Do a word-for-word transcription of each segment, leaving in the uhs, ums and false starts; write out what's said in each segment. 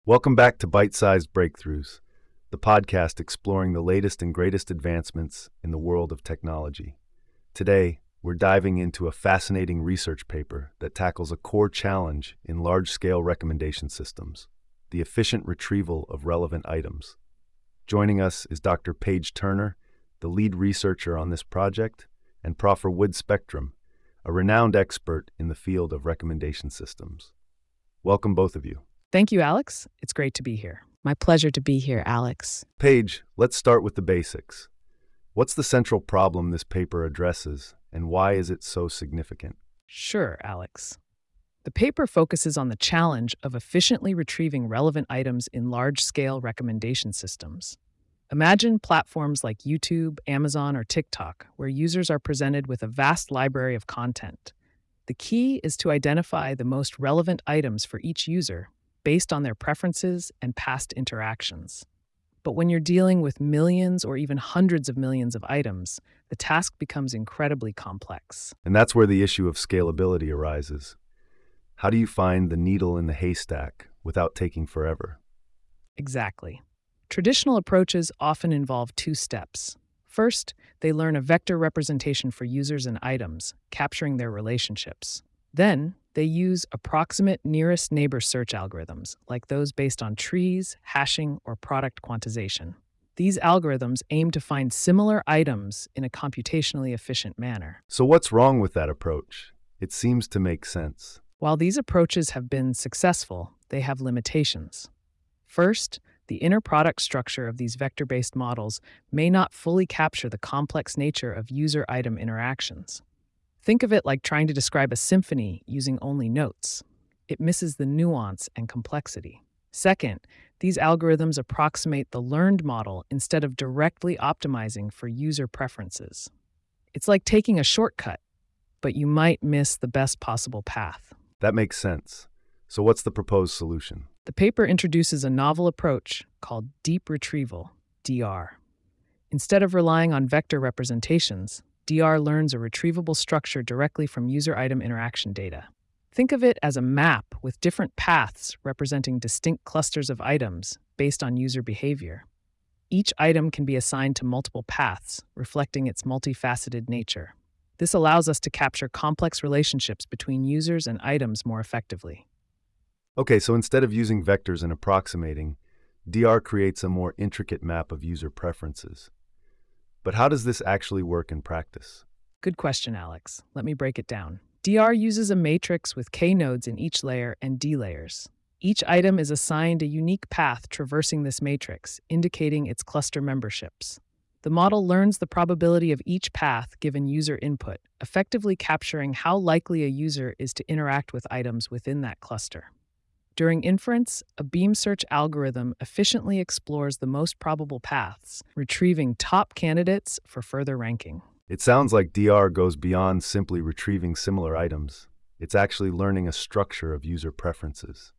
Welcome back to Bite-Sized Breakthroughs, the podcast exploring the latest and greatest advancements in the world of technology. Today, we're diving into a fascinating research paper that tackles a core challenge in large-scale recommendation systems, the efficient retrieval of relevant items. Joining us is Doctor Paige Turner, the lead researcher on this project, and Professor Wood Spectrum, a renowned expert in the field of recommendation systems. Welcome, both of you. Thank you, Alex. It's great to be here. My pleasure to be here, Alex. Paige, let's start with the basics. What's the central problem this paper addresses, and why is it so significant? Sure, Alex. The paper focuses on the challenge of efficiently retrieving relevant items in large-scale recommendation systems. Imagine platforms like YouTube, Amazon, or TikTok, where users are presented with a vast library of content. The key is to identify the most relevant items for each user based on their preferences and past interactions. But when you're dealing with millions or even hundreds of millions of items, the task becomes incredibly complex. And that's where the issue of scalability arises. How do you find the needle in the haystack without taking forever? Exactly. Traditional approaches often involve two steps. First, they learn a vector representation for users and items, capturing their relationships. Then, they use approximate nearest neighbor search algorithms, like those based on trees, hashing, or product quantization. These algorithms aim to find similar items in a computationally efficient manner. So what's wrong with that approach? It seems to make sense. While these approaches have been successful, they have limitations. First, the inner product structure of these vector-based models may not fully capture the complex nature of user-item interactions. Think of it like trying to describe a symphony using only notes. It misses the nuance and complexity. Second, these algorithms approximate the learned model instead of directly optimizing for user preferences. It's like taking a shortcut, but you might miss the best possible path. That makes sense. So what's the proposed solution? The paper introduces a novel approach called deep retrieval, D R. Instead of relying on vector representations, D R learns a retrievable structure directly from user-item interaction data. Think of it as a map with different paths representing distinct clusters of items based on user behavior. Each item can be assigned to multiple paths, reflecting its multifaceted nature. This allows us to capture complex relationships between users and items more effectively. Okay, so instead of using vectors and approximating, D R creates a more intricate map of user preferences. But how does this actually work in practice? Good question, Alex. Let me break it down. D R uses a matrix with K nodes in each layer and D layers. Each item is assigned a unique path traversing this matrix, indicating its cluster memberships. The model learns the probability of each path given user input, effectively capturing how likely a user is to interact with items within that cluster. During inference, a beam search algorithm efficiently explores the most probable paths, retrieving top candidates for further ranking. It sounds like D R goes beyond simply retrieving similar items. It's actually learning a structure of user preferences.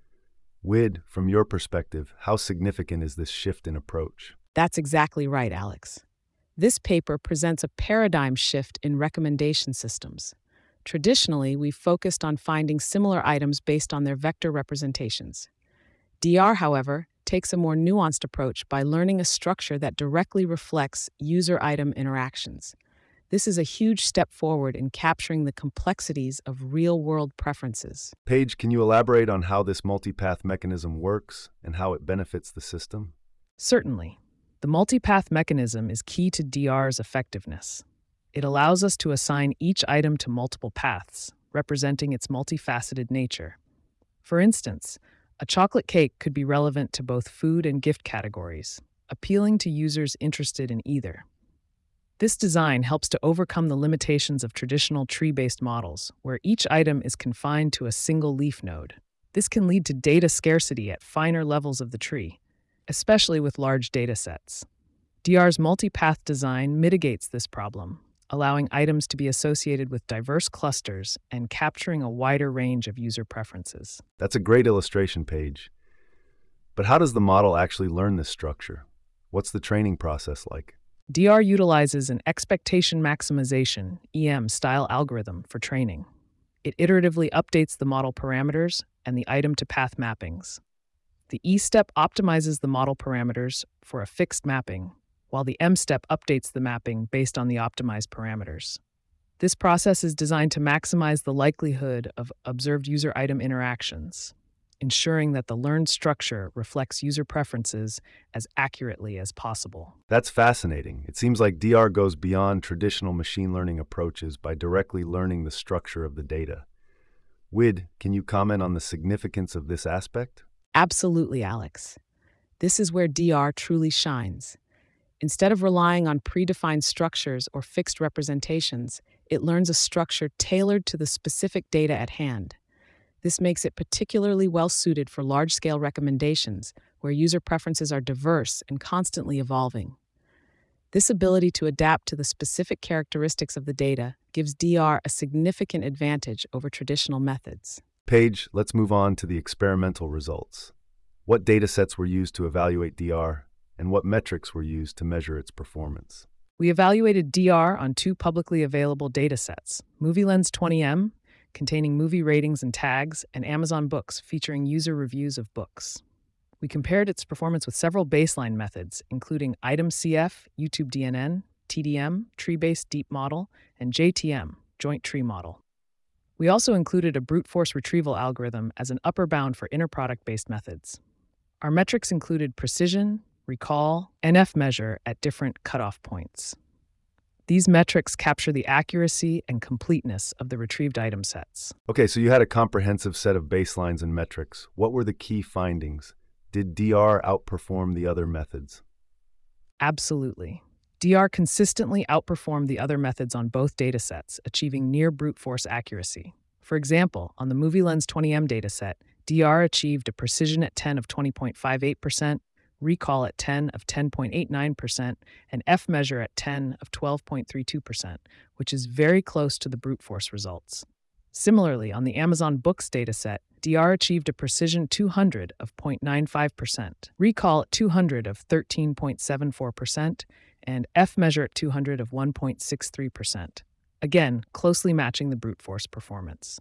Wid, from your perspective, how significant is this shift in approach? That's exactly right, Alex. This paper presents a paradigm shift in recommendation systems. Traditionally, we've focused on finding similar items based on their vector representations. D R, however, takes a more nuanced approach by learning a structure that directly reflects user-item interactions. This is a huge step forward in capturing the complexities of real-world preferences. Paige, can you elaborate on how this multipath mechanism works and how it benefits the system? Certainly. The multipath mechanism is key to D R's effectiveness. It allows us to assign each item to multiple paths, representing its multifaceted nature. For instance, a chocolate cake could be relevant to both food and gift categories, appealing to users interested in either. This design helps to overcome the limitations of traditional tree-based models, where each item is confined to a single leaf node. This can lead to data scarcity at finer levels of the tree, especially with large data sets. D R's multipath design mitigates this problem, allowing items to be associated with diverse clusters and capturing a wider range of user preferences. That's a great illustration, Paige. But how does the model actually learn this structure? What's the training process like? D R utilizes an expectation maximization, E M, style algorithm for training. It iteratively updates the model parameters and the item-to-path mappings. The E step optimizes the model parameters for a fixed mapping, while the M step updates the mapping based on the optimized parameters. This process is designed to maximize the likelihood of observed user-item interactions, ensuring that the learned structure reflects user preferences as accurately as possible. That's fascinating. It seems like D R goes beyond traditional machine learning approaches by directly learning the structure of the data. Wid, can you comment on the significance of this aspect? Absolutely, Alex. This is where D R truly shines. Instead of relying on predefined structures or fixed representations, it learns a structure tailored to the specific data at hand. This makes it particularly well-suited for large-scale recommendations, where user preferences are diverse and constantly evolving. This ability to adapt to the specific characteristics of the data gives D R a significant advantage over traditional methods. Paige, let's move on to the experimental results. What datasets were used to evaluate D R, and what metrics were used to measure its performance? We evaluated D R on two publicly available datasets, MovieLens twenty M, containing movie ratings and tags, and Amazon Books, featuring user reviews of books. We compared its performance with several baseline methods, including ItemCF, YouTube D N N, T D M, Tree-Based Deep Model, and J T M, Joint Tree Model. We also included a brute force retrieval algorithm as an upper bound for inner product-based methods. Our metrics included precision, recall, and F measure at different cutoff points. These metrics capture the accuracy and completeness of the retrieved item sets. Okay, so you had a comprehensive set of baselines and metrics. What were the key findings? Did D R outperform the other methods? Absolutely. D R consistently outperformed the other methods on both datasets, achieving near brute force accuracy. For example, on the MovieLens twenty M dataset, D R achieved a precision at ten of twenty point five eight percent, recall at ten of ten point eight nine percent, and F measure at ten of twelve point three two percent, which is very close to the brute force results. Similarly, on the Amazon Books dataset, D R achieved a precision two hundred of zero point nine five percent, recall at two hundred of thirteen point seven four percent, and F measure at two hundred of one point six three percent, again, closely matching the brute force performance.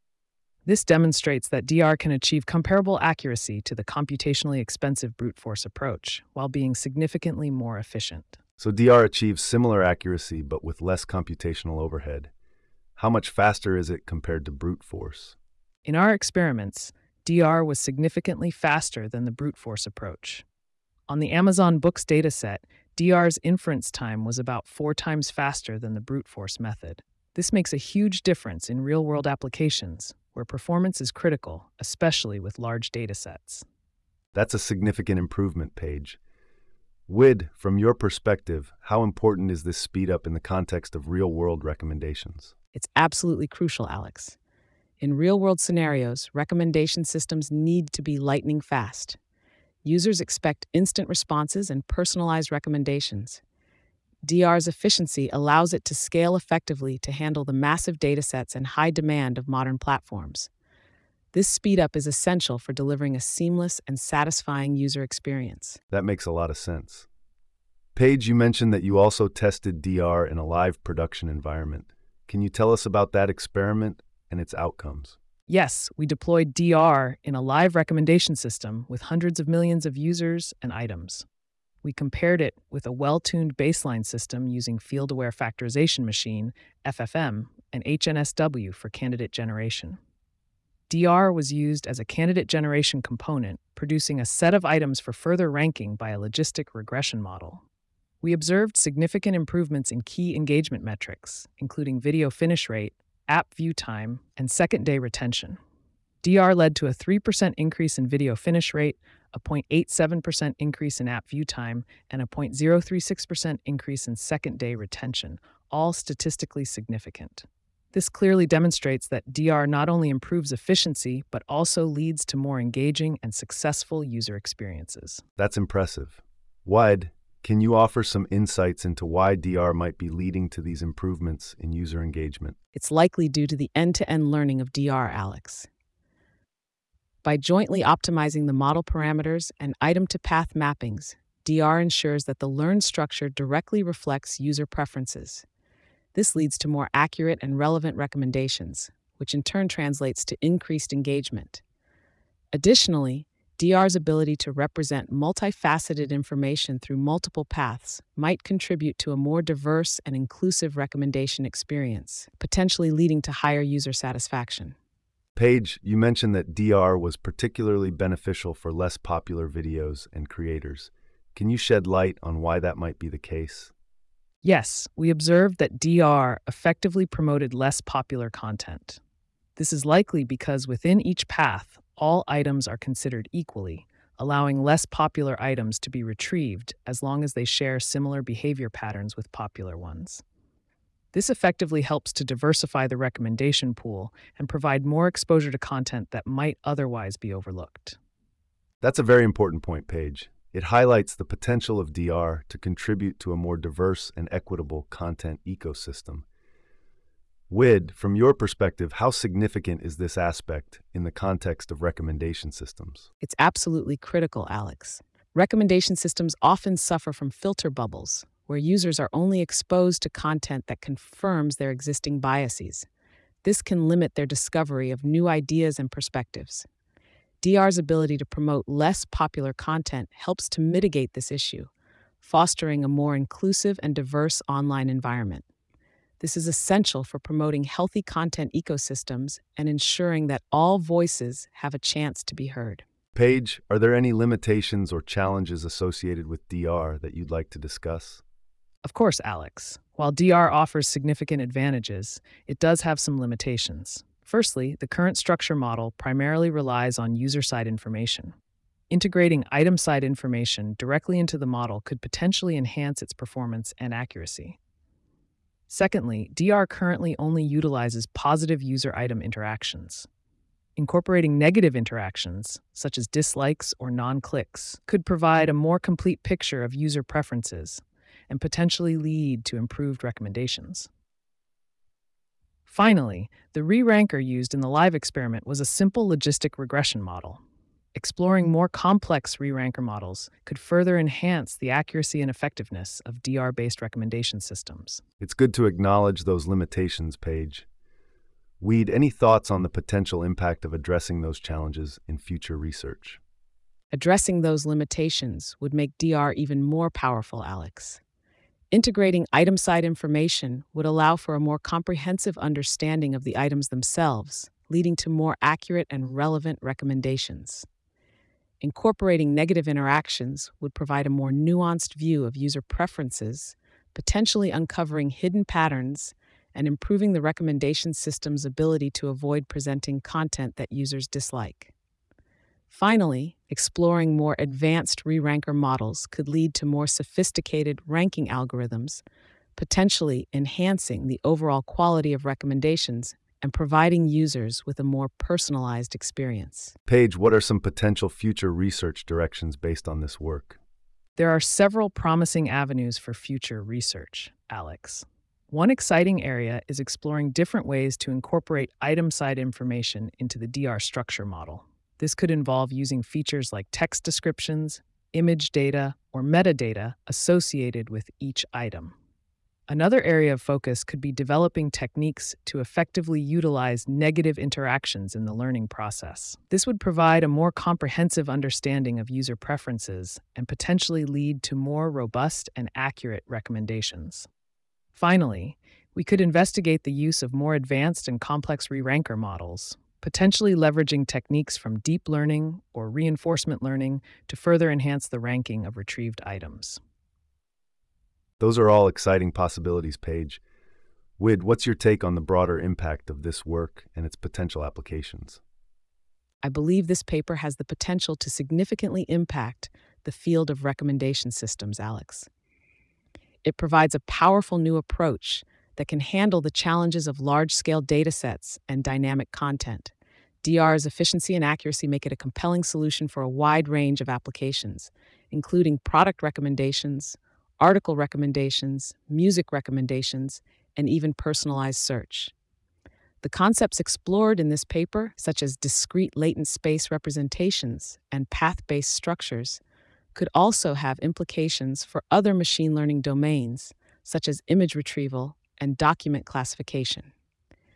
This demonstrates that D R can achieve comparable accuracy to the computationally expensive brute force approach, while being significantly more efficient. So D R achieves similar accuracy but with less computational overhead. How much faster is it compared to brute force? In our experiments, D R was significantly faster than the brute force approach. On the Amazon Books dataset, D R's inference time was about four times faster than the brute force method. This makes a huge difference in real-world applications, where performance is critical, especially with large datasets. That's a significant improvement, Paige. Wid, from your perspective, how important is this speed up in the context of real-world recommendations? It's absolutely crucial, Alex. In real-world scenarios, recommendation systems need to be lightning fast. Users expect instant responses and personalized recommendations. D R's efficiency allows it to scale effectively to handle the massive datasets and high demand of modern platforms. This speed-up is essential for delivering a seamless and satisfying user experience. That makes a lot of sense. Paige, you mentioned that you also tested D R in a live production environment. Can you tell us about that experiment and its outcomes? Yes, we deployed D R in a live recommendation system with hundreds of millions of users and items. We compared it with a well-tuned baseline system using Field-Aware Factorization Machine, F F M, and H N S W for candidate generation. D R was used as a candidate generation component, producing a set of items for further ranking by a logistic regression model. We observed significant improvements in key engagement metrics, including video finish rate, app view time, and second-day retention. D R led to a three percent increase in video finish rate, a zero point eight seven percent increase in app view time, and a zero point zero three six percent increase in second-day retention, all statistically significant. This clearly demonstrates that D R not only improves efficiency, but also leads to more engaging and successful user experiences. That's impressive. Wid, can you offer some insights into why D R might be leading to these improvements in user engagement? It's likely due to the end-to-end learning of D R, Alex. By jointly optimizing the model parameters and item-to-path mappings, D R ensures that the learned structure directly reflects user preferences. This leads to more accurate and relevant recommendations, which in turn translates to increased engagement. Additionally, D R's ability to represent multifaceted information through multiple paths might contribute to a more diverse and inclusive recommendation experience, potentially leading to higher user satisfaction. Paige, you mentioned that D R was particularly beneficial for less popular videos and creators. Can you shed light on why that might be the case? Yes, we observed that D R effectively promoted less popular content. This is likely because within each path, all items are considered equally, allowing less popular items to be retrieved as long as they share similar behavior patterns with popular ones. This effectively helps to diversify the recommendation pool and provide more exposure to content that might otherwise be overlooked. That's a very important point, Paige. It highlights the potential of D R to contribute to a more diverse and equitable content ecosystem. Wid, from your perspective, how significant is this aspect in the context of recommendation systems? It's absolutely critical, Alex. Recommendation systems often suffer from filter bubbles, where users are only exposed to content that confirms their existing biases. This can limit their discovery of new ideas and perspectives. D R's ability to promote less popular content helps to mitigate this issue, fostering a more inclusive and diverse online environment. This is essential for promoting healthy content ecosystems and ensuring that all voices have a chance to be heard. Paige, are there any limitations or challenges associated with D R that you'd like to discuss? Of course, Alex. While D R offers significant advantages, it does have some limitations. Firstly, the current structure model primarily relies on user-side information. Integrating item-side information directly into the model could potentially enhance its performance and accuracy. Secondly, D R currently only utilizes positive user-item interactions. Incorporating negative interactions, such as dislikes or non-clicks, could provide a more complete picture of user preferences and potentially lead to improved recommendations. Finally, the re-ranker used in the live experiment was a simple logistic regression model. Exploring more complex re-ranker models could further enhance the accuracy and effectiveness of D R-based recommendation systems. It's good to acknowledge those limitations, Paige. Weed, any thoughts on the potential impact of addressing those challenges in future research? Addressing those limitations would make D R even more powerful, Alex. Integrating item-side information would allow for a more comprehensive understanding of the items themselves, leading to more accurate and relevant recommendations. Incorporating negative interactions would provide a more nuanced view of user preferences, potentially uncovering hidden patterns and improving the recommendation system's ability to avoid presenting content that users dislike. Finally, exploring more advanced re-ranker models could lead to more sophisticated ranking algorithms, potentially enhancing the overall quality of recommendations and providing users with a more personalized experience. Paige, what are some potential future research directions based on this work? There are several promising avenues for future research, Alex. One exciting area is exploring different ways to incorporate item-side information into the D R structure model. This could involve using features like text descriptions, image data, or metadata associated with each item. Another area of focus could be developing techniques to effectively utilize negative interactions in the learning process. This would provide a more comprehensive understanding of user preferences and potentially lead to more robust and accurate recommendations. Finally, we could investigate the use of more advanced and complex re-ranker models, potentially leveraging techniques from deep learning or reinforcement learning to further enhance the ranking of retrieved items. Those are all exciting possibilities, Paige. Wid, what's your take on the broader impact of this work and its potential applications? I believe this paper has the potential to significantly impact the field of recommendation systems, Alex. It provides a powerful new approach that can handle the challenges of large-scale datasets and dynamic content. D R's efficiency and accuracy make it a compelling solution for a wide range of applications, including product recommendations, article recommendations, music recommendations, and even personalized search. The concepts explored in this paper, such as discrete latent space representations and path-based structures, could also have implications for other machine learning domains, such as image retrieval and document classification.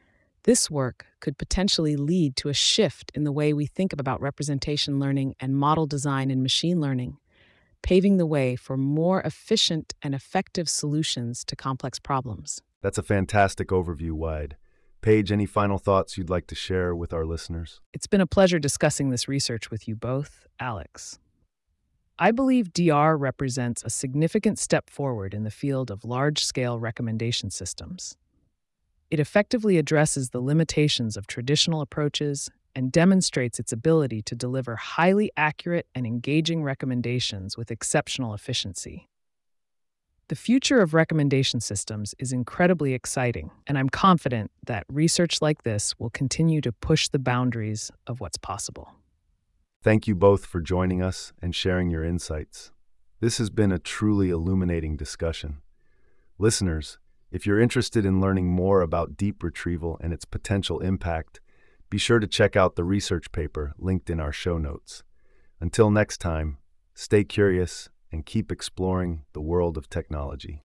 This work could potentially lead to a shift in the way we think about representation learning and model design in machine learning, paving the way for more efficient and effective solutions to complex problems. That's a fantastic overview, Wide. Paige, any final thoughts you'd like to share with our listeners? It's been a pleasure discussing this research with you both, Alex. I believe D R represents a significant step forward in the field of large-scale recommendation systems. It effectively addresses the limitations of traditional approaches and demonstrates its ability to deliver highly accurate and engaging recommendations with exceptional efficiency. The future of recommendation systems is incredibly exciting, and I'm confident that research like this will continue to push the boundaries of what's possible. Thank you both for joining us and sharing your insights. This has been a truly illuminating discussion. Listeners, if you're interested in learning more about deep retrieval and its potential impact, be sure to check out the research paper linked in our show notes. Until next time, stay curious and keep exploring the world of technology.